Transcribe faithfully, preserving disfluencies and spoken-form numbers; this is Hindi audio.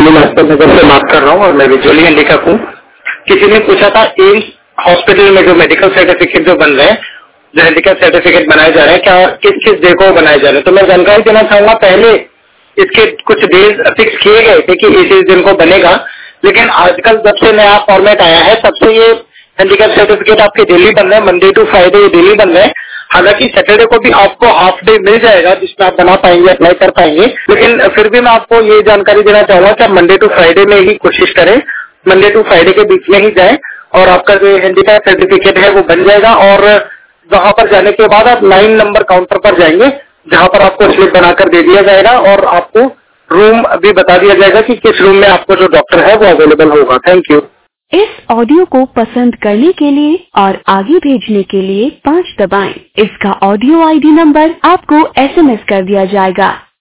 दिल्ली लाजपत नगर से बात कर रहा हूँ और मैं विजुअली हैंडीकैप हूँ। किसी ने पूछा था एम्स हॉस्पिटल में जो मेडिकल सर्टिफिकेट जो बन रहे हैं, जो हैंडीकैप सर्टिफिकेट बनाए जा रहे हैं, क्या किस किस डे को बनाए जा रहे हैं? तो मैं जानकारी देना चाहूंगा, पहले इसके कुछ डेज फिक्स किए गए थे कि इस दिन को बनेगा, लेकिन आजकल जब से नया फॉर्मेट आया है तब से ये हैंडीकैप सर्टिफिकेट आपके डेली बन रहे हैं, मंडे टू फ्राइडे ये डेली बन रहे हैं। हालांकि सैटरडे को भी आपको हाफ डे मिल जाएगा जिसमें आप बना पाएंगे, अप्लाई कर पाएंगे, लेकिन फिर भी मैं आपको ये जानकारी देना चाहूंगा कि आप मंडे टू फ्राइडे में ही कोशिश करें, मंडे टू फ्राइडे के बीच में ही जाएं और आपका जो हैंडीकैप सर्टिफिकेट है वो बन जाएगा। और वहां पर जाने के बाद आप नाइन नंबर काउंटर पर जाएंगे जहां पर आपको स्लिप बनाकर दे दिया जाएगा और आपको रूम भी बता दिया जाएगा कि किस रूम में आपको जो डॉक्टर है वो अवेलेबल होगा। Thank you. इस ऑडियो को पसंद करने के लिए और आगे भेजने के लिए पाँच दबाएं। इसका ऑडियो आईडी नंबर आपको एसएमएस कर दिया जाएगा।